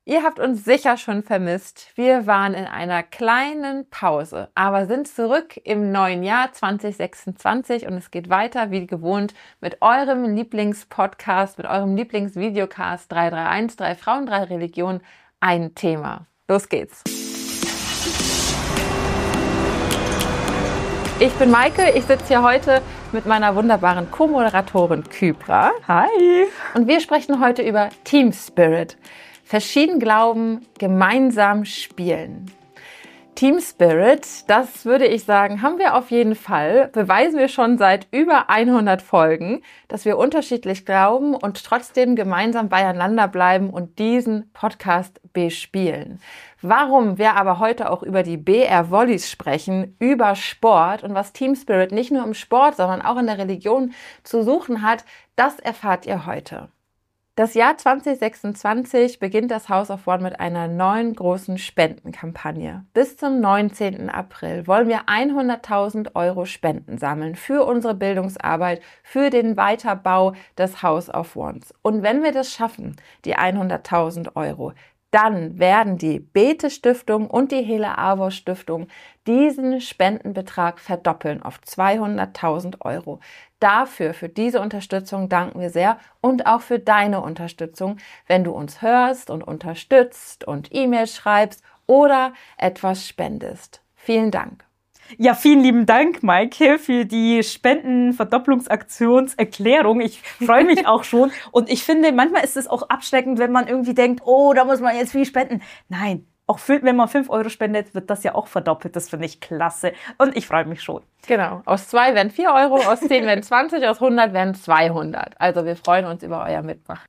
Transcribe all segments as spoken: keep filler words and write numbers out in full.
Ihr habt uns sicher schon vermisst. Wir waren in einer kleinen Pause, aber sind zurück im neuen Jahr zwanzig sechsundzwanzig und es geht weiter wie gewohnt mit eurem Lieblingspodcast, mit eurem Lieblingsvideocast drei drei eins, drei Frauen, drei Religionen, ein Thema. Los geht's! Ich bin Maike, ich sitze hier heute mit meiner wunderbaren Co-Moderatorin Kybra. Hi! Und wir sprechen heute über Team Spirit. Verschieden glauben, gemeinsam spielen. Team Spirit, das würde ich sagen, haben wir auf jeden Fall. Beweisen wir schon seit über hundert Folgen, dass wir unterschiedlich glauben und trotzdem gemeinsam beieinander bleiben und diesen Podcast bespielen. Warum wir aber heute auch über die B R Volleys sprechen, über Sport und was Team Spirit nicht nur im Sport, sondern auch in der Religion zu suchen hat, das erfahrt ihr heute. Das Jahr zwanzig sechsundzwanzig beginnt das House of One mit einer neuen großen Spendenkampagne. Bis zum neunzehnten April wollen wir hunderttausend Euro Spenden sammeln für unsere Bildungsarbeit, für den Weiterbau des House of Ones. Und wenn wir das schaffen, die hunderttausend Euro, dann werden die Bete-Stiftung und die Hele Avos Stiftung diesen Spendenbetrag verdoppeln auf zweihunderttausend Euro. Dafür, für diese Unterstützung danken wir sehr und auch für deine Unterstützung, wenn du uns hörst und unterstützt und E-Mails schreibst oder etwas spendest. Vielen Dank. Ja, vielen lieben Dank, Maike, für die Spendenverdopplungsaktionserklärung. Ich freue mich auch schon. Und ich finde, manchmal ist es auch abschreckend, wenn man irgendwie denkt, oh, da muss man jetzt viel spenden. Nein, auch wenn man fünf Euro spendet, wird das ja auch verdoppelt. Das finde ich klasse. Und ich freue mich schon. Genau. Aus zwei werden vier Euro, aus zehn werden zwanzig, aus hundert werden zweihundert. Also wir freuen uns über euer Mitmachen.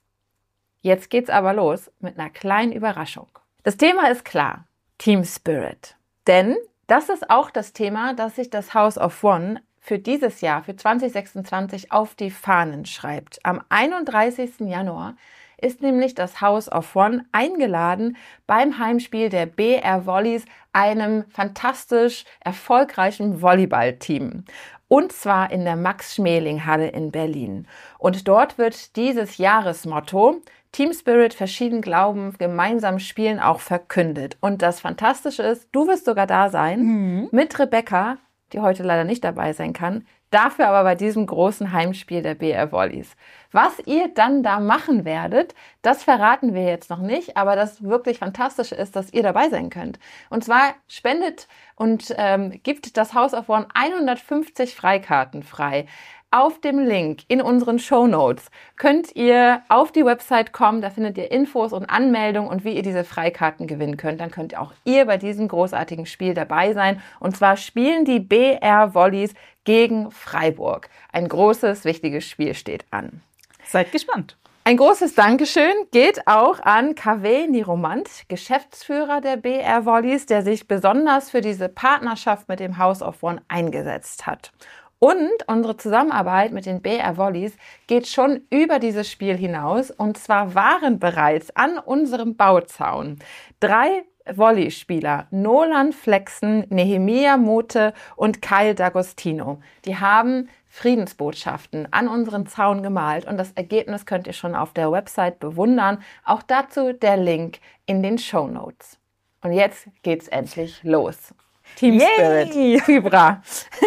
Jetzt geht's aber los mit einer kleinen Überraschung. Das Thema ist klar. Team Spirit. Denn das ist auch das Thema, das sich das House of One für dieses Jahr, für zwanzig sechsundzwanzig, auf die Fahnen schreibt. Am einunddreißigsten Januar ist nämlich das House of One eingeladen, beim Heimspiel der B R Volleys, einem fantastisch erfolgreichen Volleyballteam. Und zwar in der Max-Schmeling-Halle in Berlin. Und dort wird dieses Jahresmotto Team Spirit, verschieden glauben, gemeinsam spielen auch verkündet. Und das Fantastische ist, du wirst sogar da sein, mhm. mit Rebecca, die heute leider nicht dabei sein kann, dafür aber bei diesem großen Heimspiel der B R Volleys. Was ihr dann da machen werdet, das verraten wir jetzt noch nicht, aber das wirklich Fantastische ist, dass ihr dabei sein könnt. Und zwar spendet und ähm, gibt das House of One hundertfünfzig Freikarten frei. Auf dem Link in unseren Shownotes könnt ihr auf die Website kommen, da findet ihr Infos und Anmeldungen und wie ihr diese Freikarten gewinnen könnt. Dann könnt auch ihr bei diesem großartigen Spiel dabei sein. Und zwar spielen die B R Volleys gegen Freiburg. Ein großes, wichtiges Spiel steht an. Seid gespannt. Ein großes Dankeschön geht auch an Kaveh Niromant, Geschäftsführer der B R Volleys, der sich besonders für diese Partnerschaft mit dem House of One eingesetzt hat. Und unsere Zusammenarbeit mit den B R Volleys geht schon über dieses Spiel hinaus. Und zwar waren bereits an unserem Bauzaun drei Volleyspieler, Nolan Flexen, Nehemia Mote und Kyle D'Agostino. Die haben Friedensbotschaften an unseren Zaun gemalt und das Ergebnis könnt ihr schon auf der Website bewundern. Auch dazu der Link in den Shownotes. Und jetzt geht's endlich los. Team Spirit, Kybra.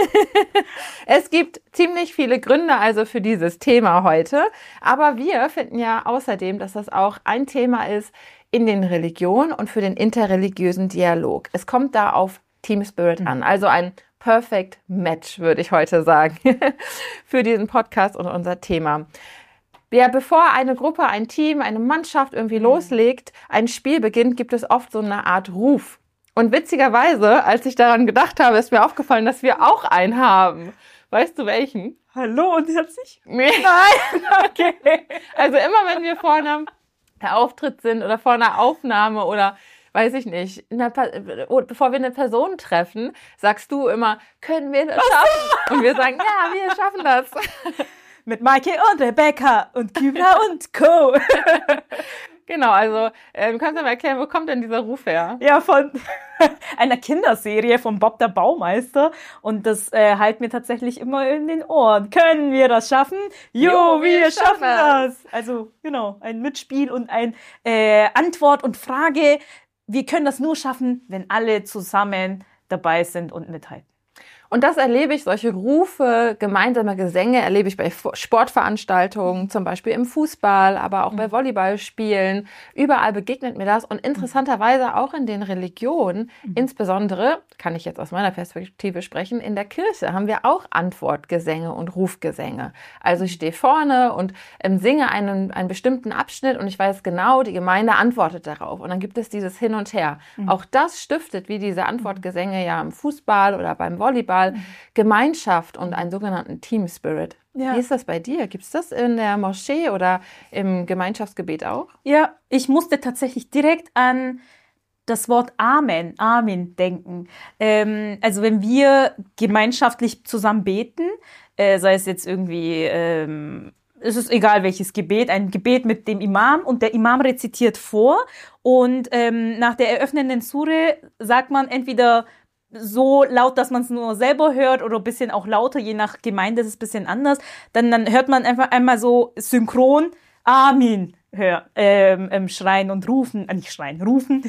Es gibt ziemlich viele Gründe also für dieses Thema heute, aber wir finden ja außerdem, dass das auch ein Thema ist in den Religionen und für den interreligiösen Dialog. Es kommt da auf Team Spirit an, also ein Perfect Match, würde ich heute sagen, für diesen Podcast und unser Thema. Ja, bevor eine Gruppe, ein Team, eine Mannschaft irgendwie loslegt, ein Spiel beginnt, gibt es oft so eine Art Ruf. Und witzigerweise, als ich daran gedacht habe, ist mir aufgefallen, dass wir auch einen haben. Weißt du welchen? Hallo und herzlich? Nein, okay. Also immer, wenn wir vor einem Auftritt sind oder vor einer Aufnahme oder weiß ich nicht, einer, bevor wir eine Person treffen, sagst du immer, können wir das schaffen? Und wir sagen, ja, wir schaffen das. Mit Maike und Rebecca und Kybra und Co. Genau, also äh, du kannst mir mal erklären, wo kommt denn dieser Ruf her? Ja, von einer Kinderserie von Bob der Baumeister. Und das äh, halt mir tatsächlich immer in den Ohren. Können wir das schaffen? Jo, Jo, wir, wir schaffen schaffen das! Also, genau, ein Mitspiel und ein äh, Antwort und Frage. Wir können das nur schaffen, wenn alle zusammen dabei sind und mithalten. Und das erlebe ich, solche Rufe, gemeinsame Gesänge erlebe ich bei Sportveranstaltungen, zum Beispiel im Fußball, aber auch bei Volleyballspielen. Überall begegnet mir das und interessanterweise auch in den Religionen, insbesondere, kann ich jetzt aus meiner Perspektive sprechen, in der Kirche haben wir auch Antwortgesänge und Rufgesänge. Also ich stehe vorne und ähm, singe einen, einen bestimmten Abschnitt und ich weiß genau, die Gemeinde antwortet darauf. Und dann gibt es dieses Hin und Her. Mhm. Auch das stiftet, wie diese Antwortgesänge ja im Fußball oder beim Volleyball, Gemeinschaft und einen sogenannten Team Spirit. Ja. Wie ist das bei dir? Gibt es das in der Moschee oder im Gemeinschaftsgebet auch? Ja, ich musste tatsächlich direkt an das Wort Amen, Amen denken. Ähm, also wenn wir gemeinschaftlich zusammen beten, äh, sei es jetzt irgendwie, ähm, es ist egal welches Gebet, ein Gebet mit dem Imam und der Imam rezitiert vor und ähm, nach der eröffnenden Sure sagt man entweder so laut, dass man es nur selber hört oder ein bisschen auch lauter, je nach Gemeinde ist es ein bisschen anders. Dann, dann hört man einfach einmal so synchron Amin hör, ähm, ähm, schreien und rufen, äh, nicht schreien, rufen.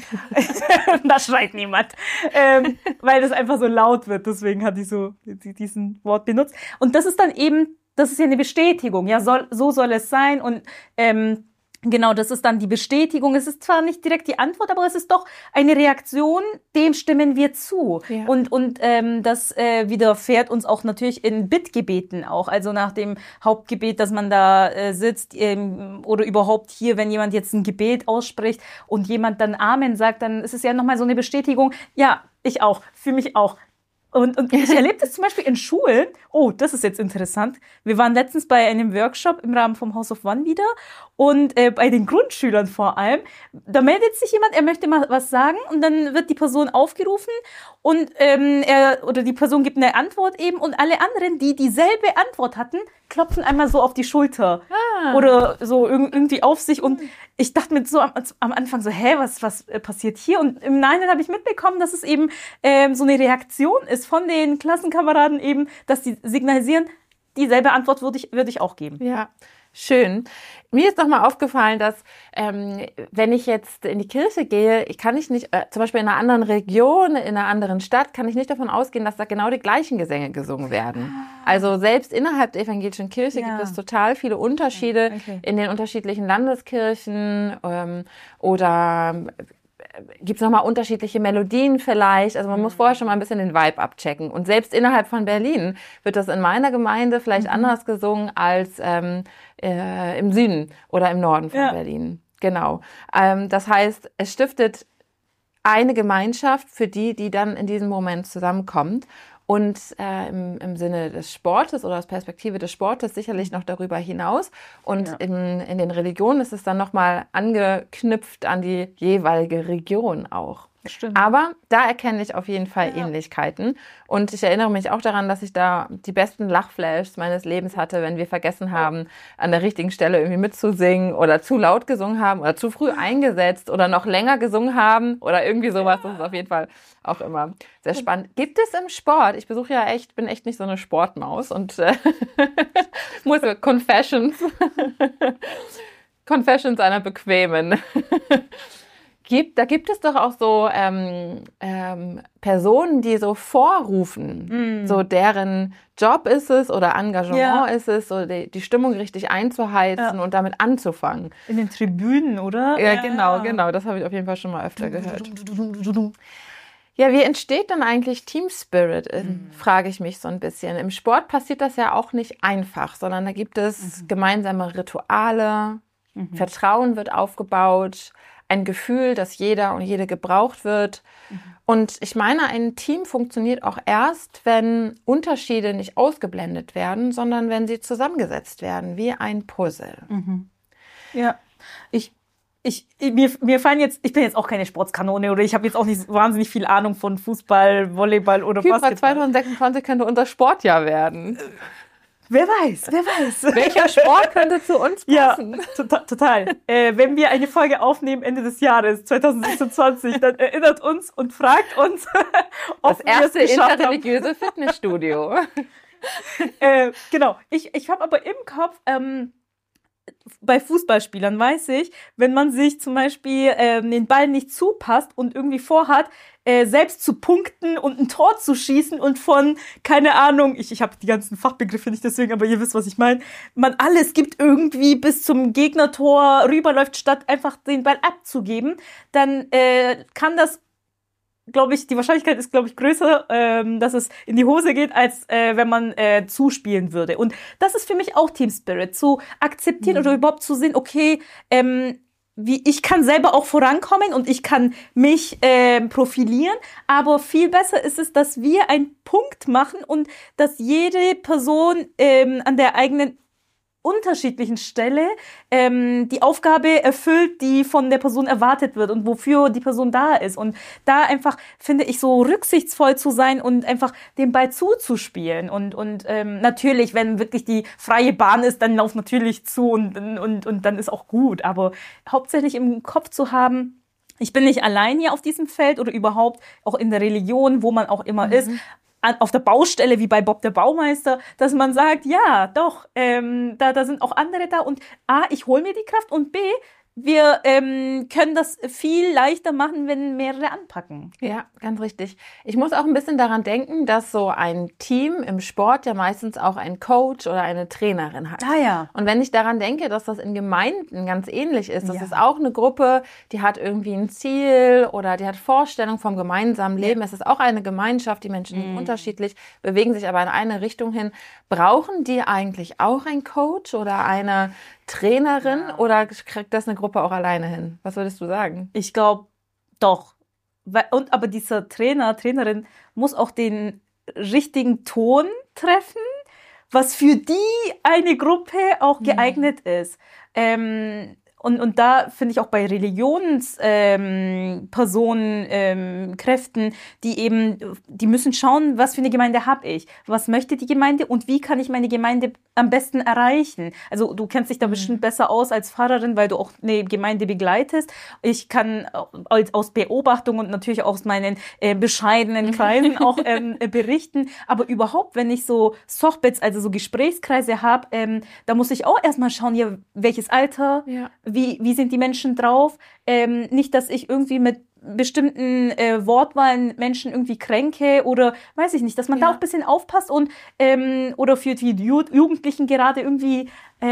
Da schreit niemand, ähm, weil das einfach so laut wird. Deswegen hatte ich so diesen Wort benutzt. Und das ist dann eben, das ist ja eine Bestätigung. Ja, soll, so soll es sein und ähm, genau, das ist dann die Bestätigung. Es ist zwar nicht direkt die Antwort, aber es ist doch eine Reaktion, dem stimmen wir zu. Ja. Und, und ähm, das äh, widerfährt uns auch natürlich in Bittgebeten auch. Also nach dem Hauptgebet, dass man da äh, sitzt ähm, oder überhaupt hier, wenn jemand jetzt ein Gebet ausspricht und jemand dann Amen sagt, dann ist es ja nochmal so eine Bestätigung. Ja, ich auch, fühle mich auch. Und, und ich erlebe das zum Beispiel in Schulen. Oh, das ist jetzt interessant. Wir waren letztens bei einem Workshop im Rahmen vom House of One wieder und äh, bei den Grundschülern vor allem. Da meldet sich jemand, er möchte mal was sagen und dann wird die Person aufgerufen und ähm, er oder die Person gibt eine Antwort eben und alle anderen, die dieselbe Antwort hatten, klopfen einmal so auf die Schulter ah. oder so irgendwie auf sich und ich dachte mir so am, am Anfang so, hä, was was passiert hier? Und im Nachhinein habe ich mitbekommen, dass es eben ähm, so eine Reaktion ist von den Klassenkameraden eben, dass die signalisieren, dieselbe Antwort würde ich würde ich auch geben. Ja. Schön. Mir ist nochmal aufgefallen, dass ähm, wenn ich jetzt in die Kirche gehe, kann ich nicht, äh, zum Beispiel in einer anderen Region, in einer anderen Stadt, kann ich nicht davon ausgehen, dass da genau die gleichen Gesänge gesungen werden. Also selbst innerhalb der evangelischen Kirche ja. gibt es total viele Unterschiede okay. in den unterschiedlichen Landeskirchen ähm, oder gibt es nochmal unterschiedliche Melodien vielleicht. Also man muss vorher schon mal ein bisschen den Vibe abchecken. Und selbst innerhalb von Berlin wird das in meiner Gemeinde vielleicht mhm. anders gesungen als ähm, äh, im Süden oder im Norden von ja. Berlin. Genau. Ähm, das heißt, es stiftet eine Gemeinschaft für die, die dann in diesem Moment zusammenkommt. Und äh, im, im Sinne des Sportes oder aus Perspektive des Sportes sicherlich noch darüber hinaus. Und ja. in, in den Religionen ist es dann nochmal angeknüpft an die jeweilige Region auch. Stimmt. Aber da erkenne ich auf jeden Fall ja. Ähnlichkeiten. Und ich erinnere mich auch daran, dass ich da die besten Lachflashs meines Lebens hatte, wenn wir vergessen haben, an der richtigen Stelle irgendwie mitzusingen oder zu laut gesungen haben oder zu früh eingesetzt oder noch länger gesungen haben oder irgendwie sowas. Das ist auf jeden Fall auch immer sehr spannend. Gibt es im Sport, ich besuche ja echt, bin echt nicht so eine Sportmaus und äh, muss Confessions, Confessions einer Bequemen. Gibt, da gibt es doch auch so ähm, ähm, Personen, die so vorrufen, mm. so deren Job ist es oder Engagement ja. ist es, so die, die Stimmung richtig einzuheizen ja. und damit anzufangen. In den Tribünen, oder? Ja, ja. genau, genau. Das habe ich auf jeden Fall schon mal öfter gehört. Ja, wie entsteht dann eigentlich Team Spirit, mm. frage ich mich so ein bisschen. Im Sport passiert das ja auch nicht einfach, sondern da gibt es mhm. gemeinsame Rituale, mhm. Vertrauen wird aufgebaut, ein Gefühl, dass jeder und jede gebraucht wird. Mhm. Und ich meine, ein Team funktioniert auch erst, wenn Unterschiede nicht ausgeblendet werden, sondern wenn sie zusammengesetzt werden, wie ein Puzzle. Mhm. Ja, ich, ich, mir, mir fallen jetzt, ich bin jetzt auch keine Sportskanone oder ich habe jetzt auch nicht wahnsinnig viel Ahnung von Fußball, Volleyball oder Kypra Basketball. zwanzig sechsundzwanzig könnte unser Sportjahr werden. Wer weiß, wer weiß. Welcher Sport könnte zu uns passen? Ja, to- total. Äh, wenn wir eine Folge aufnehmen Ende des Jahres zwanzig sechsundzwanzig, dann erinnert uns und fragt uns, ob das erste wir es geschafft interreligiöse haben. Fitnessstudio. äh, genau. Ich, ich habe aber im Kopf, ähm, bei Fußballspielern weiß ich, wenn man sich zum Beispiel ähm, den Ball nicht zupasst und irgendwie vorhat, äh, selbst zu punkten und ein Tor zu schießen und von, keine Ahnung, ich, ich habe die ganzen Fachbegriffe nicht deswegen, aber ihr wisst, was ich meine, man alles gibt irgendwie bis zum Gegnertor rüberläuft, statt einfach den Ball abzugeben, dann äh, kann das, glaube ich, die Wahrscheinlichkeit ist, glaube ich, größer, ähm, dass es in die Hose geht, als äh, wenn man äh, zuspielen würde. Und das ist für mich auch Team Spirit, zu akzeptieren mhm. oder überhaupt zu sehen, okay, ähm, wie ich kann selber auch vorankommen und ich kann mich äh, profilieren, aber viel besser ist es, dass wir einen Punkt machen und dass jede Person ähm, an der eigenen unterschiedlichen Stelle ähm, die Aufgabe erfüllt, die von der Person erwartet wird und wofür die Person da ist. Und da einfach, finde ich, so rücksichtsvoll zu sein und einfach den Ball zuzuspielen. Und, und ähm, natürlich, wenn wirklich die freie Bahn ist, dann lauf natürlich zu und, und, und dann ist auch gut. Aber hauptsächlich im Kopf zu haben, ich bin nicht allein hier auf diesem Feld oder überhaupt auch in der Religion, wo man auch immer mhm. ist, auf der Baustelle, wie bei Bob der Baumeister, dass man sagt, ja, doch, ähm, da, da sind auch andere da und A, ich hole mir die Kraft und B, wir ähm, können das viel leichter machen, wenn mehrere anpacken. Ja, ganz richtig. Ich muss auch ein bisschen daran denken, dass so ein Team im Sport ja meistens auch einen Coach oder eine Trainerin hat. Ah ja. Und wenn ich daran denke, dass das in Gemeinden ganz ähnlich ist, das ja. ist auch eine Gruppe, die hat irgendwie ein Ziel oder die hat Vorstellung vom gemeinsamen Leben. Ja. Es ist auch eine Gemeinschaft, die Menschen sind mm. unterschiedlich, bewegen sich aber in eine Richtung hin. Brauchen die eigentlich auch einen Coach oder eine Trainerin ja. oder kriegt das eine Gruppe auch alleine hin? Was würdest du sagen? Ich glaube, doch. Und aber dieser Trainer, Trainerin muss auch den richtigen Ton treffen, was für die eine Gruppe auch geeignet mhm. ist. Ähm, Und, und da finde ich auch bei Religionspersonen, ähm, ähm, Kräften, die eben, die müssen schauen, was für eine Gemeinde habe ich, was möchte die Gemeinde und wie kann ich meine Gemeinde am besten erreichen. Also du kennst dich da mhm. bestimmt besser aus als Pfarrerin, weil du auch eine Gemeinde begleitest. Ich kann als, aus Beobachtung und natürlich aus meinen äh, bescheidenen Kreisen auch ähm, berichten, aber überhaupt, wenn ich so Sochbets, also so Gesprächskreise habe, ähm, da muss ich auch erstmal schauen, ja, welches Alter, ja. Wie, wie sind die Menschen drauf? Ähm, nicht, dass ich irgendwie mit bestimmten äh, Wortwahlen Menschen irgendwie kränke oder weiß ich nicht, dass man ja. da auch ein bisschen aufpasst und ähm, oder für die Ju- Jugendlichen gerade irgendwie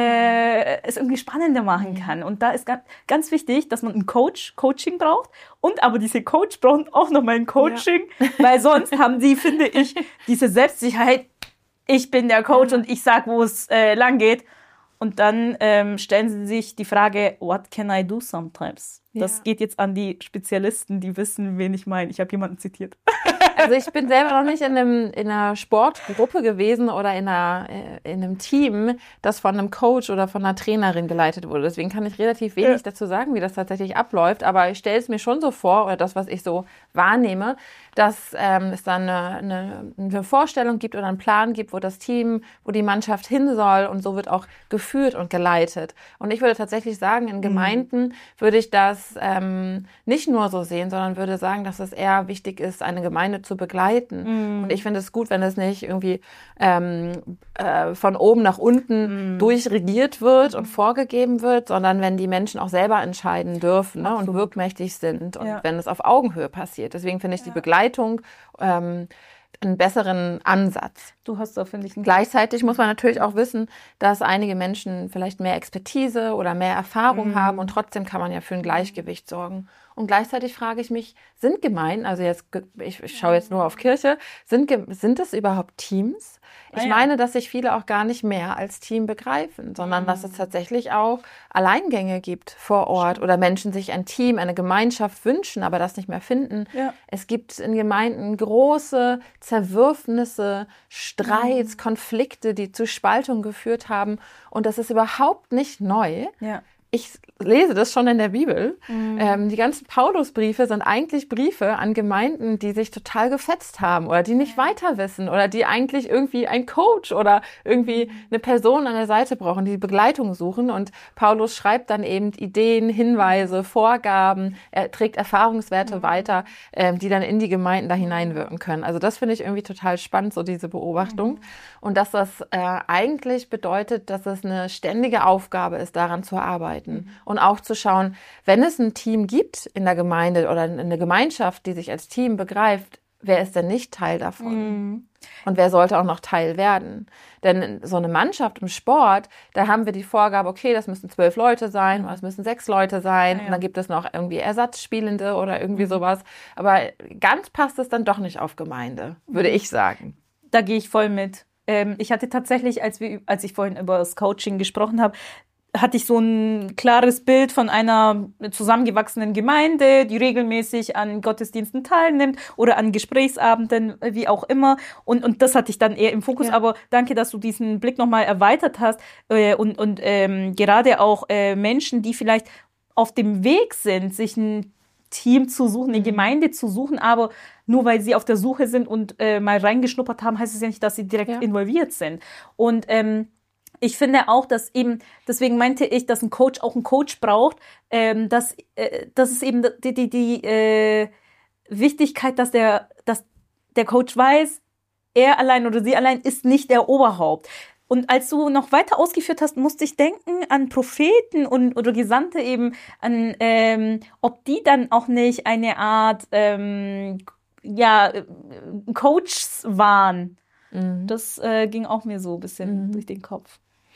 äh, es irgendwie spannender machen kann. Mhm. Und da ist ganz, ganz wichtig, dass man einen Coach, Coaching braucht und aber diese Coach brauchen auch nochmal ein Coaching, ja. weil sonst haben sie, finde ich, diese Selbstsicherheit, ich bin der Coach ja. und ich sag, wo es äh, lang geht. Und dann ähm, stellen sie sich die Frage, what can I do sometimes? Ja. Das geht jetzt an die Spezialisten, die wissen, wen ich meine. Ich habe jemanden zitiert. Also ich bin selber noch nicht in, einem, in einer Sportgruppe gewesen oder in, einer, in einem Team, das von einem Coach oder von einer Trainerin geleitet wurde. Deswegen kann ich relativ wenig ja. dazu sagen, wie das tatsächlich abläuft. Aber ich stelle es mir schon so vor, oder das, was ich so wahrnehme, dass ähm, es dann eine, eine, eine Vorstellung gibt oder einen Plan gibt, wo das Team, wo die Mannschaft hin soll. Und so wird auch geführt und geleitet. Und ich würde tatsächlich sagen, in Gemeinden mhm. würde ich das ähm, nicht nur so sehen, sondern würde sagen, dass es eher wichtig ist, eine Gemeinde zu begleiten. Mm. Und ich finde es gut, wenn es nicht irgendwie ähm, äh, von oben nach unten mm. durchregiert wird und vorgegeben wird, sondern wenn die Menschen auch selber entscheiden dürfen, ne, und wirkmächtig sind und ja. wenn es auf Augenhöhe passiert. Deswegen finde ich ja. die Begleitung ähm, einen besseren Ansatz. Du hast da, finde ich, einen Gleichzeitig muss man natürlich auch wissen, dass einige Menschen vielleicht mehr Expertise oder mehr Erfahrung mm. haben und trotzdem kann man ja für ein Gleichgewicht sorgen. Und gleichzeitig frage ich mich, sind Gemeinden, also jetzt ich, ich schaue jetzt nur auf Kirche, sind, sind es überhaupt Teams? Ich ah, ja. meine, dass sich viele auch gar nicht mehr als Team begreifen, sondern mhm. dass es tatsächlich auch Alleingänge gibt vor Ort oder Menschen sich ein Team, eine Gemeinschaft wünschen, aber das nicht mehr finden. Ja. Es gibt in Gemeinden große Zerwürfnisse, Streits, mhm. Konflikte, die zu Spaltung geführt haben. Und das ist überhaupt nicht neu. Ja. ich lese das schon in der Bibel. Mhm. Ähm, die ganzen Paulusbriefe sind eigentlich Briefe an Gemeinden, die sich total gefetzt haben oder die nicht weiter wissen oder die eigentlich irgendwie einen Coach oder irgendwie eine Person an der Seite brauchen, die Begleitung suchen. Und Paulus schreibt dann eben Ideen, Hinweise, Vorgaben, er trägt Erfahrungswerte mhm. weiter, ähm, die dann in die Gemeinden da hineinwirken können. Also das finde ich irgendwie total spannend, so diese Beobachtung. Mhm. Und dass das äh, eigentlich bedeutet, dass es eine ständige Aufgabe ist, daran zu arbeiten. Mhm. Und auch zu schauen, wenn es ein Team gibt in der Gemeinde oder eine Gemeinschaft, die sich als Team begreift, wer ist denn nicht Teil davon? Mhm. Und wer sollte auch noch Teil werden? Denn so eine Mannschaft im Sport, da haben wir die Vorgabe, okay, das müssen zwölf Leute sein oder es müssen sechs Leute sein. Ja, ja. Und dann gibt es noch irgendwie Ersatzspielende oder irgendwie mhm. sowas. Aber ganz passt es dann doch nicht auf Gemeinde, würde ich sagen. Da gehe ich voll mit. Ähm, ich hatte tatsächlich, als, wir, als ich vorhin über das Coaching gesprochen habe, hatte ich so ein klares Bild von einer zusammengewachsenen Gemeinde, die regelmäßig an Gottesdiensten teilnimmt oder an Gesprächsabenden, wie auch immer. Und, und das hatte ich dann eher im Fokus. Ja. Aber danke, dass du diesen Blick nochmal erweitert hast. Äh, und und ähm, gerade auch äh, Menschen, die vielleicht auf dem Weg sind, sich ein Team zu suchen, eine Gemeinde zu suchen, aber nur weil sie auf der Suche sind und äh, mal reingeschnuppert haben, heißt es ja nicht, dass sie direkt ja. involviert sind. Und ähm, ich finde auch, dass eben, deswegen meinte ich, dass ein Coach auch einen Coach braucht, ähm, dass, äh, das ist eben die, die, die äh, Wichtigkeit, dass der, dass der Coach weiß, er allein oder sie allein ist nicht der Oberhaupt. Und als du noch weiter ausgeführt hast, musste ich denken an Propheten und oder Gesandte eben, an ähm, ob die dann auch nicht eine Art ähm, ja, Coaches waren. Mhm. Das äh, ging auch mir so ein bisschen mhm. durch den Kopf.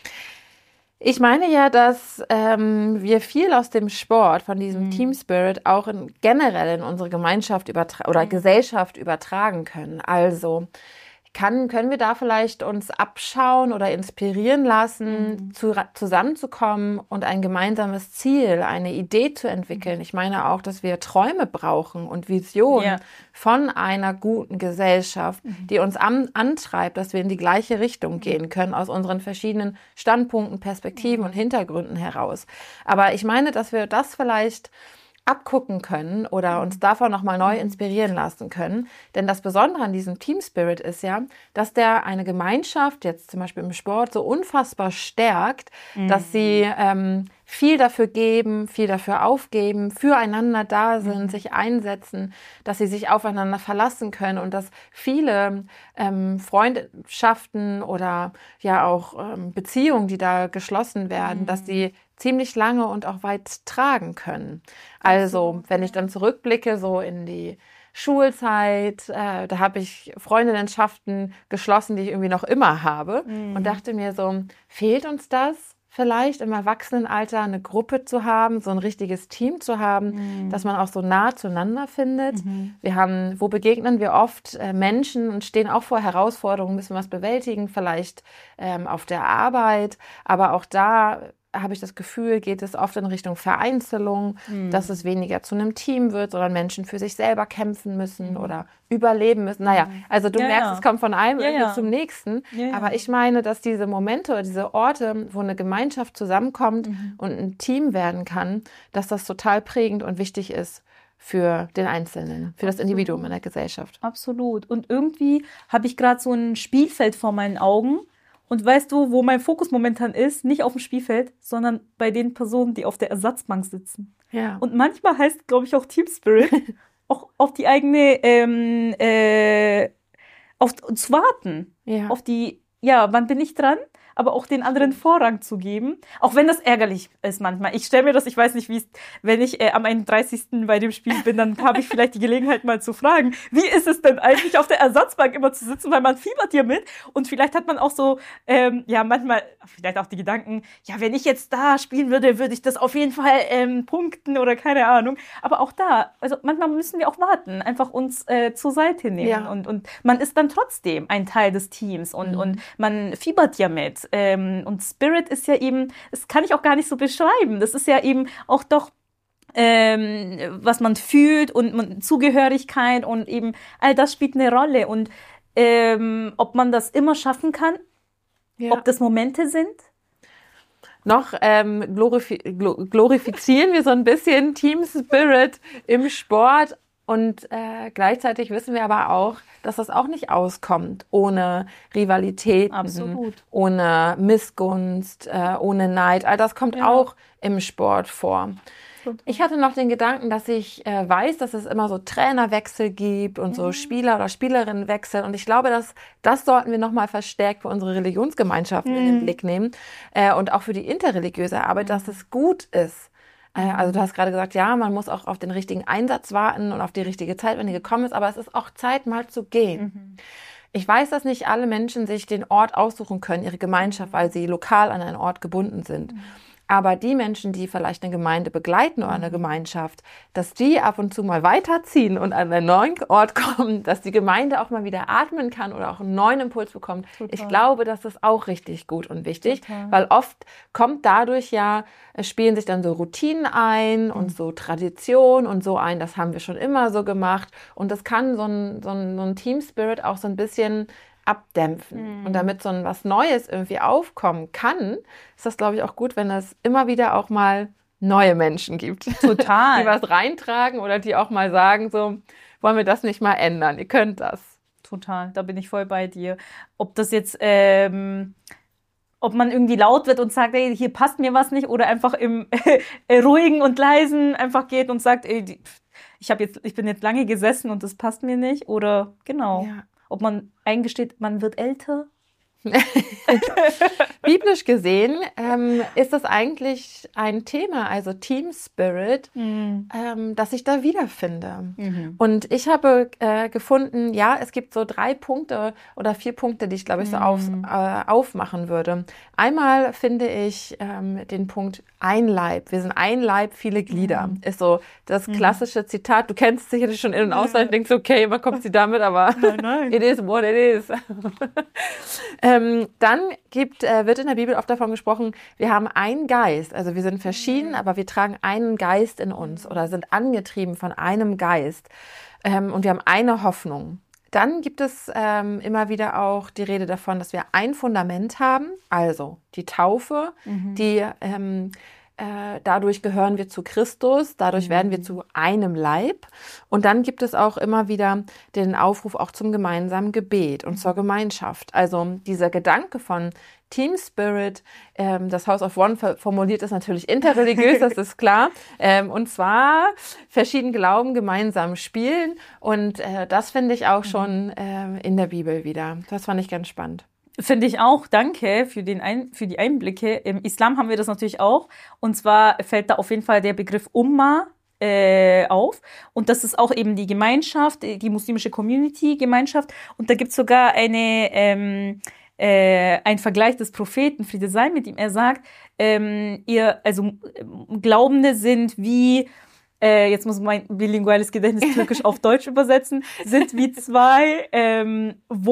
Ich meine ja, dass ähm, wir viel aus dem Sport, von diesem mhm. Team Spirit, auch in, generell in unsere Gemeinschaft übertra- oder mhm. Gesellschaft übertragen können. Also kann, können wir da vielleicht uns abschauen oder inspirieren lassen, mhm. zu, zusammenzukommen und ein gemeinsames Ziel, eine Idee zu entwickeln. Ich meine auch, dass wir Träume brauchen und Visionen ja. von einer guten Gesellschaft, mhm. die uns an, antreibt, dass wir in die gleiche Richtung gehen können, aus unseren verschiedenen Standpunkten, Perspektiven mhm. und Hintergründen heraus. Aber ich meine, dass wir das vielleicht abgucken können oder uns davon nochmal neu inspirieren lassen können. Denn das Besondere an diesem Team Spirit ist ja, dass der eine Gemeinschaft, jetzt zum Beispiel im Sport, so unfassbar stärkt, mhm. dass sie ähm, viel dafür geben, viel dafür aufgeben, füreinander da sind, mhm. sich einsetzen, dass sie sich aufeinander verlassen können und dass viele ähm, Freundschaften oder ja auch ähm, Beziehungen, die da geschlossen werden, mhm. dass die ziemlich lange und auch weit tragen können. Also, wenn ich dann zurückblicke, so in die Schulzeit, äh, da habe ich Freundinnenschaften geschlossen, die ich irgendwie noch immer habe mhm. und dachte mir so, fehlt uns das vielleicht im Erwachsenenalter, eine Gruppe zu haben, so ein richtiges Team zu haben, mhm. dass man auch so nah zueinander findet. Mhm. Wir haben, wo begegnen wir oft äh, Menschen und stehen auch vor Herausforderungen, müssen was bewältigen, vielleicht ähm, auf der Arbeit, aber auch da habe ich das Gefühl, geht es oft in Richtung Vereinzelung, mhm. dass es weniger zu einem Team wird, sondern Menschen für sich selber kämpfen müssen mhm. oder überleben müssen. Naja, also du ja, merkst, ja. es kommt von einem ja, ja. zum nächsten. Ja, ja. Aber ich meine, dass diese Momente oder diese Orte, wo eine Gemeinschaft zusammenkommt mhm. und ein Team werden kann, dass das total prägend und wichtig ist für den Einzelnen, für das Absolut. Individuum in der Gesellschaft. Absolut. Und irgendwie habe ich gerade so ein Spielfeld vor meinen Augen. Und weißt du, wo mein Fokus momentan ist? Nicht auf dem Spielfeld, sondern bei den Personen, die auf der Ersatzbank sitzen. Ja. Und manchmal heißt, glaube ich, auch Team Spirit, auch auf die eigene, ähm, äh, auf zu warten. Ja. Auf die, ja, wann bin ich dran? Aber auch den anderen Vorrang zu geben. Auch wenn das ärgerlich ist manchmal. Ich stelle mir das, ich weiß nicht, wie es, wenn ich äh, am einunddreißigsten bei dem Spiel bin, dann habe ich vielleicht die Gelegenheit mal zu fragen, wie ist es denn eigentlich auf der Ersatzbank immer zu sitzen, weil man fiebert hier mit und vielleicht hat man auch so, ähm, ja manchmal, vielleicht auch die Gedanken, ja wenn ich jetzt da spielen würde, würde ich das auf jeden Fall ähm, punkten oder keine Ahnung. Aber auch da, also manchmal müssen wir auch warten, einfach uns äh, zur Seite nehmen ja. und, und man ist dann trotzdem ein Teil des Teams und, mhm. und man fiebert ja mit. Ähm, und Spirit ist ja eben, das kann ich auch gar nicht so beschreiben. Das ist ja eben auch doch, ähm, was man fühlt und, und Zugehörigkeit und eben all das spielt eine Rolle. Und ähm, ob man das immer schaffen kann, ja. ob das Momente sind. noch ähm, glorifi- gl- glorifizieren wir so ein bisschen Team Spirit im Sport. Und äh, gleichzeitig wissen wir aber auch, dass das auch nicht auskommt ohne Rivalitäten, Absolut. ohne Missgunst, äh, ohne Neid. All das kommt Ja. auch im Sport vor. Ich hatte noch den Gedanken, dass ich äh, weiß, dass es immer so Trainerwechsel gibt und so Spieler- oder Spielerinnenwechsel. Und ich glaube, dass das sollten wir nochmal verstärkt für unsere Religionsgemeinschaften Mhm. in den Blick nehmen äh, und auch für die interreligiöse Arbeit, dass es gut ist. Äh, also du hast gerade gesagt, ja, man muss auch auf den richtigen Einsatz warten und auf die richtige Zeit, wenn die gekommen ist. Aber es ist auch Zeit, mal zu gehen. Mhm. Ich weiß, dass nicht alle Menschen sich den Ort aussuchen können, ihre Gemeinschaft, weil sie lokal an einen Ort gebunden sind. Aber die Menschen, die vielleicht eine Gemeinde begleiten oder eine Gemeinschaft, dass die ab und zu mal weiterziehen und an einen neuen Ort kommen, dass die Gemeinde auch mal wieder atmen kann oder auch einen neuen Impuls bekommt. Total. Ich glaube, das ist auch richtig gut und wichtig, Total. weil oft kommt dadurch ja, es spielen sich dann so Routinen ein und so Tradition und so ein, das haben wir schon immer so gemacht. Und das kann so ein, so ein, so ein Team Spirit auch so ein bisschen abdämpfen. Mhm. Und damit so ein was Neues irgendwie aufkommen kann, ist das, glaube ich, auch gut, wenn es immer wieder auch mal neue Menschen gibt. Total. Die was reintragen oder die auch mal sagen, so, wollen wir das nicht mal ändern? Ihr könnt das. Total, da bin ich voll bei dir. Ob das jetzt, ähm, ob man irgendwie laut wird und sagt, ey, hier passt mir was nicht, oder einfach im äh, ruhigen und leisen einfach geht und sagt, ey, die, ich habe jetzt, ich bin jetzt lange gesessen und das passt mir nicht, oder genau. Ja. Ob man eingesteht, man wird älter. Biblisch gesehen ähm, ist das eigentlich ein Thema, also Team Spirit, Mhm. ähm, dass ich da wiederfinde. Mhm. Und ich habe äh, gefunden, ja, es gibt so drei Punkte oder vier Punkte, die ich, glaube ich, so auf, äh, aufmachen würde. Einmal finde ich ähm, den Punkt ein Leib. Wir sind ein Leib, viele Glieder. Mhm. Ist so das klassische Zitat. Du kennst es sicherlich schon in- und auswendig, denkst, okay, immer kommt sie damit, aber Nein, nein. it is what it is. ähm, dann gibt, äh, wird in der Bibel oft davon gesprochen, wir haben einen Geist. Also wir sind verschieden, aber wir tragen einen Geist in uns oder sind angetrieben von einem Geist. Ähm, und wir haben eine Hoffnung. Dann gibt es ähm, immer wieder auch die Rede davon, dass wir ein Fundament haben, also die Taufe, die ähm, äh, dadurch gehören wir zu Christus, dadurch werden wir zu einem Leib. Und dann gibt es auch immer wieder den Aufruf auch zum gemeinsamen Gebet und zur Gemeinschaft. Also dieser Gedanke von Team Spirit, ähm, das House of One formuliert ist natürlich interreligiös, das ist klar. Ähm, und zwar verschiedene Glauben gemeinsam spielen. Und äh, das finde ich auch schon äh, in der Bibel wieder. Das fand ich ganz spannend. Finde ich auch. Danke für, den Ein- für die Einblicke. Im Islam haben wir das natürlich auch. Und zwar fällt da auf jeden Fall der Begriff Ummah äh, auf. Und das ist auch eben die Gemeinschaft, die muslimische Community-Gemeinschaft. Und da gibt es sogar eine, ähm, äh, einen Vergleich des Propheten, Friede sei mit ihm. Er sagt, ähm, ihr, also Glaubende sind wie, äh, jetzt muss mein bilinguales Gedächtnis türkisch auf Deutsch übersetzen, sind wie zwei ähm,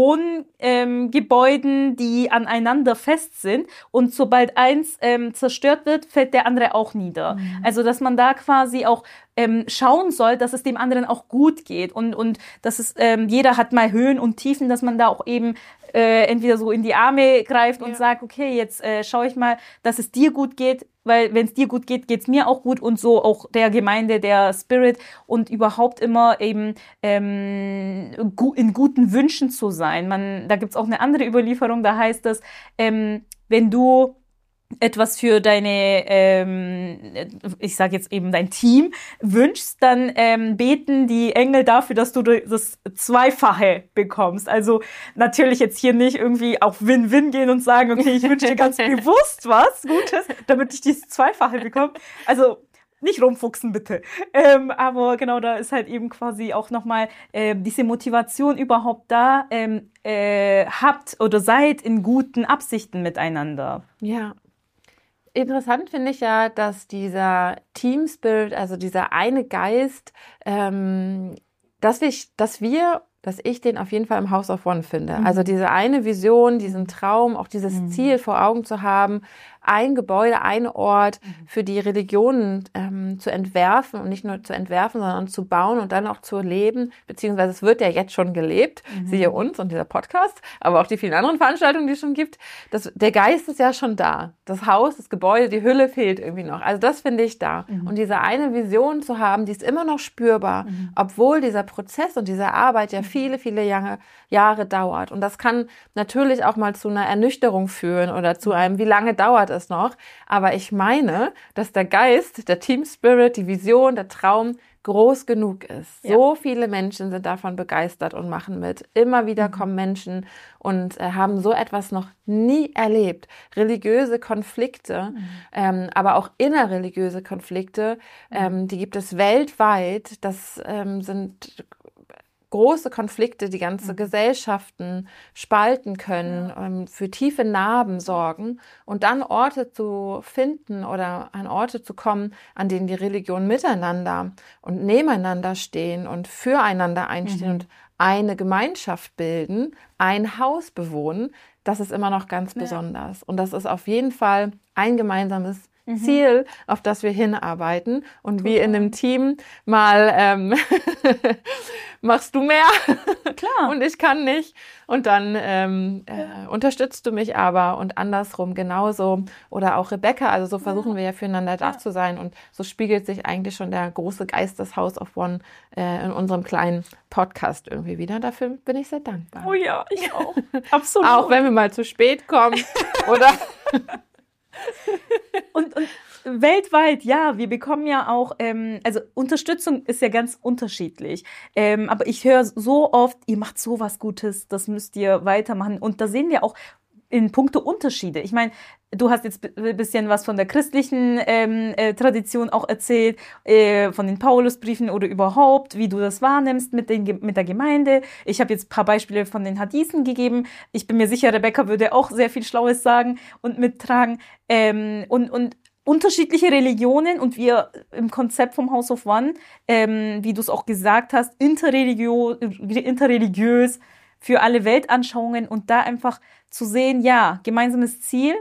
Wohngebäuden, ähm, die aneinander fest sind, und sobald eins ähm, zerstört wird, fällt der andere auch nieder. Mhm. Also dass man da quasi auch ähm, schauen soll, dass es dem anderen auch gut geht, und und dass es ähm, jeder hat mal Höhen und Tiefen, dass man da auch eben äh, entweder so in die Arme greift und ja. sagt, okay, jetzt äh, schaue ich mal, dass es dir gut geht, weil wenn es dir gut geht, geht's mir auch gut, und so auch der Gemeinde, der Spirit, und überhaupt immer eben ähm, gu- in guten Wünschen zu sein. Man, da gibt's auch eine andere Überlieferung, da heißt es, ähm, wenn du etwas für deine, ähm, ich sage jetzt eben dein Team wünschst, dann ähm, beten die Engel dafür, dass du das Zweifache bekommst. Also natürlich jetzt hier nicht irgendwie auf Win-Win gehen und sagen, okay, ich wünsche dir ganz bewusst was Gutes, damit ich dieses Zweifache bekomme. Also nicht rumfuchsen, bitte. Ähm, aber genau, da ist halt eben quasi auch nochmal äh, diese Motivation überhaupt da, ähm, äh, habt oder seid in guten Absichten miteinander. Ja. Interessant finde ich ja, dass dieser Team Spirit, also dieser eine Geist, ähm, dass wir, dass wir, dass ich den auf jeden Fall im House of One finde. Mhm. Also diese eine Vision, diesen Traum, auch dieses mhm. Ziel vor Augen zu haben, ein Gebäude, ein Ort für die Religionen ähm, zu entwerfen und nicht nur zu entwerfen, sondern zu bauen und dann auch zu leben, beziehungsweise es wird ja jetzt schon gelebt, mhm. siehe uns und dieser Podcast, aber auch die vielen anderen Veranstaltungen, die es schon gibt. Das, der Geist ist ja schon da. Das Haus, das Gebäude, die Hülle fehlt irgendwie noch. Also das finde ich da. Mhm. Und diese eine Vision zu haben, die ist immer noch spürbar, mhm. obwohl dieser Prozess und diese Arbeit ja viele, viele Jahre, Jahre dauert. Und das kann natürlich auch mal zu einer Ernüchterung führen oder zu einem, wie lange dauert es noch? Aber ich meine, dass der Geist, der Team Spirit, die Vision, der Traum groß genug ist. Ja. So viele Menschen sind davon begeistert und machen mit. Immer wieder mhm. kommen Menschen und äh, haben so etwas noch nie erlebt. Religiöse Konflikte, mhm. ähm, aber auch innerreligiöse Konflikte, mhm. ähm, die gibt es weltweit. Das ähm, sind große Konflikte, die ganze mhm. Gesellschaften spalten können, ja. ähm, für tiefe Narben sorgen und dann Orte zu finden oder an Orte zu kommen, an denen die Religionen miteinander und nebeneinander stehen und füreinander einstehen mhm. und eine Gemeinschaft bilden, ein Haus bewohnen, das ist immer noch ganz ja. besonders. Und das ist auf jeden Fall ein gemeinsames Mhm. Ziel, auf das wir hinarbeiten und Total. Wie in einem Team mal ähm, machst du mehr Klar. Und ich kann nicht und dann ähm, äh, unterstützt du mich aber und andersrum genauso oder auch Rebecca, also so versuchen ja. wir ja füreinander da ja. zu sein und so spiegelt sich eigentlich schon der große Geist des House of One äh, in unserem kleinen Podcast irgendwie wieder. Dafür bin ich sehr dankbar. Oh ja, ich auch. Absolut. Auch wenn wir mal zu spät kommen oder und, und weltweit, ja, wir bekommen ja auch, ähm, also Unterstützung ist ja ganz unterschiedlich, ähm, aber ich höre so oft, ihr macht so was Gutes, das müsst ihr weitermachen und da sehen wir auch in puncto Unterschiede. Ich meine, du hast jetzt ein bisschen was von der christlichen ähm, äh, Tradition auch erzählt, äh, von den Paulusbriefen oder überhaupt, wie du das wahrnimmst mit, den, mit der Gemeinde. Ich habe jetzt ein paar Beispiele von den Hadithen gegeben. Ich bin mir sicher, Rebecca würde auch sehr viel Schlaues sagen und mittragen. Ähm, und, und unterschiedliche Religionen und wir im Konzept vom House of One, ähm, wie du es auch gesagt hast, interreligio- interreligiös für alle Weltanschauungen und da einfach zu sehen, ja, gemeinsames Ziel,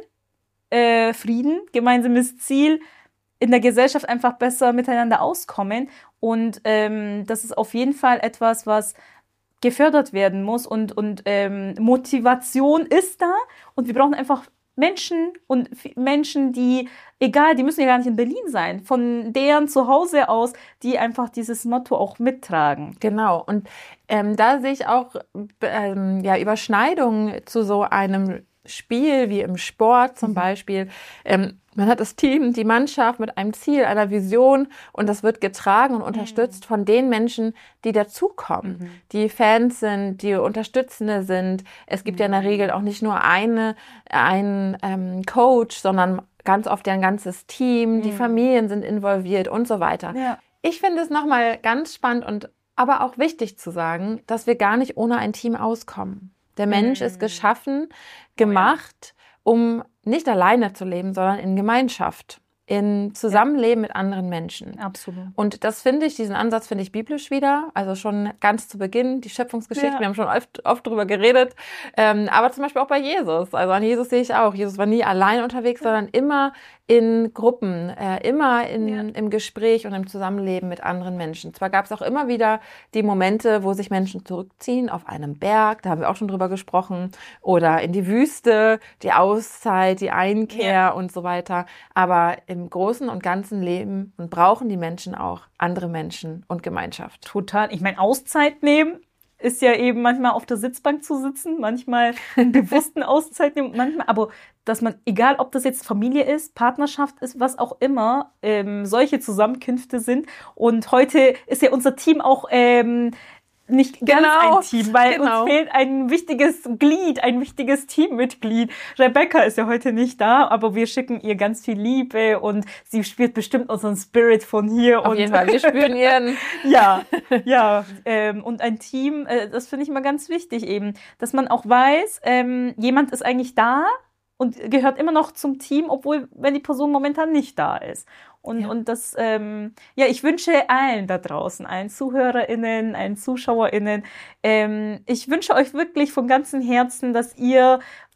äh, Frieden, gemeinsames Ziel, in der Gesellschaft einfach besser miteinander auskommen und ähm, das ist auf jeden Fall etwas, was gefördert werden muss und, und ähm, Motivation ist da und wir brauchen einfach Menschen und Menschen, die, egal, die müssen ja gar nicht in Berlin sein, von deren Zuhause aus, die einfach dieses Motto auch mittragen. Genau, und ähm, da sehe ich auch ähm, ja, Überschneidungen zu so einem Spiel wie im Sport zum mhm. Beispiel. Ähm, man hat das Team, die Mannschaft mit einem Ziel, einer Vision und das wird getragen und unterstützt mhm. von den Menschen, die dazukommen, mhm. die Fans sind, die Unterstützende sind. Es gibt mhm. ja in der Regel auch nicht nur eine, einen ähm, Coach, sondern ganz oft ja ein ganzes Team. Mhm. Die Familien sind involviert und so weiter. Ja. Ich finde es nochmal ganz spannend und aber auch wichtig zu sagen, dass wir gar nicht ohne ein Team auskommen. Der Mensch mhm. ist geschaffen, gemacht, um nicht alleine zu leben, sondern in Gemeinschaft, in Zusammenleben ja. mit anderen Menschen. Absolut. Und das finde ich, diesen Ansatz finde ich biblisch wieder, also schon ganz zu Beginn, die Schöpfungsgeschichte, ja. wir haben schon oft, oft drüber geredet, ähm, aber zum Beispiel auch bei Jesus, also an Jesus sehe ich auch, Jesus war nie allein unterwegs, ja. sondern immer in Gruppen, äh, immer in, ja. im Gespräch und im Zusammenleben mit anderen Menschen. Zwar gab es auch immer wieder die Momente, wo sich Menschen zurückziehen auf einem Berg, da haben wir auch schon drüber gesprochen, oder in die Wüste, die Auszeit, die Einkehr ja. und so weiter, aber im Großen und Ganzen leben und brauchen die Menschen auch andere Menschen und Gemeinschaft. Total. Ich meine, Auszeit nehmen ist ja eben manchmal auf der Sitzbank zu sitzen, manchmal einen bewussten Auszeit nehmen, manchmal, aber dass man, egal ob das jetzt Familie ist, Partnerschaft ist, was auch immer, ähm, solche Zusammenkünfte sind. Und heute ist ja unser Team auch ähm, nicht ganz genau, ein Team, weil genau. uns fehlt ein wichtiges Glied, ein wichtiges Teammitglied. Rebecca ist ja heute nicht da, aber wir schicken ihr ganz viel Liebe und sie spürt bestimmt unseren Spirit von hier. Auf und jeden Fall, wir spüren ihren. ja, ja. Ähm, und ein Team, äh, das finde ich mal ganz wichtig eben, dass man auch weiß, ähm, jemand ist eigentlich da und gehört immer noch zum Team, obwohl, wenn die Person momentan nicht da ist. Und, ja. und das, ähm, ja, ich wünsche allen da draußen, allen ZuhörerInnen, allen ZuschauerInnen, ähm, ich wünsche euch wirklich von ganzem Herzen, dass ihr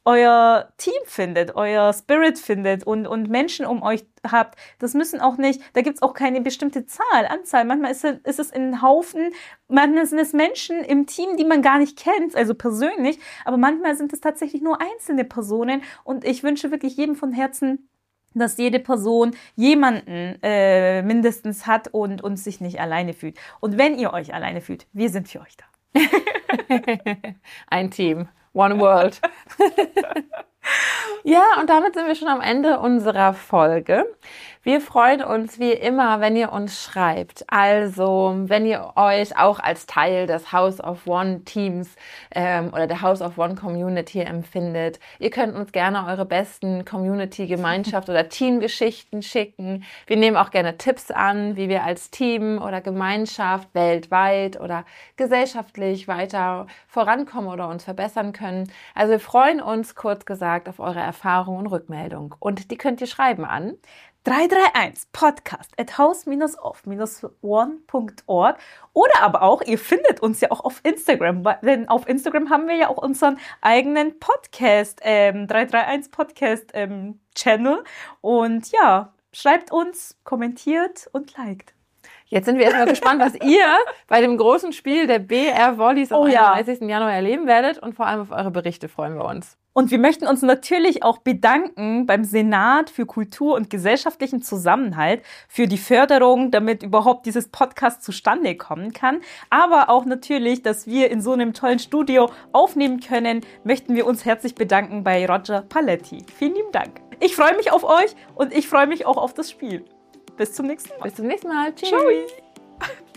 euer Team findet, euer Spirit findet und, und Menschen um euch habt. Das müssen auch nicht, da gibt es auch keine bestimmte Zahl, Anzahl. Manchmal ist es, ist es ein Haufen, manchmal sind es Menschen im Team, die man gar nicht kennt, also persönlich, aber manchmal sind es tatsächlich nur einzelne Personen und ich wünsche wirklich jedem von Herzen, dass jede Person jemanden äh, mindestens hat und, und sich nicht alleine fühlt. Und wenn ihr euch alleine fühlt, wir sind für euch da. Ein Team, one world. Ja, und damit sind wir schon am Ende unserer Folge. Wir freuen uns wie immer, wenn ihr uns schreibt. Also, wenn ihr euch auch als Teil des House of One Teams ähm, oder der House of One Community empfindet. Ihr könnt uns gerne eure besten Community-Gemeinschaft oder Teamgeschichten schicken. Wir nehmen auch gerne Tipps an, wie wir als Team oder Gemeinschaft weltweit oder gesellschaftlich weiter vorankommen oder uns verbessern können. Also wir freuen uns, kurz gesagt, auf eure Erfahrung und Rückmeldung. Und die könnt ihr schreiben an drei drei eins podcast at house of one punkt org oder aber auch, ihr findet uns ja auch auf Instagram, denn auf Instagram haben wir ja auch unseren eigenen Podcast, ähm, drei drei eins Podcast ähm, Channel und ja, schreibt uns, kommentiert und liked. Jetzt sind wir erstmal gespannt, was ihr bei dem großen Spiel der B R Volleys am oh, ja. einunddreißigsten Januar erleben werdet und vor allem auf eure Berichte freuen wir uns. Und wir möchten uns natürlich auch bedanken beim Senat für Kultur und gesellschaftlichen Zusammenhalt, für die Förderung, damit überhaupt dieses Podcast zustande kommen kann. Aber auch natürlich, dass wir in so einem tollen Studio aufnehmen können, möchten wir uns herzlich bedanken bei Roger Paletti. Vielen lieben Dank. Ich freue mich auf euch und ich freue mich auch auf das Spiel. Bis zum nächsten Mal. Bis zum nächsten Mal. Tschüss. Ciao.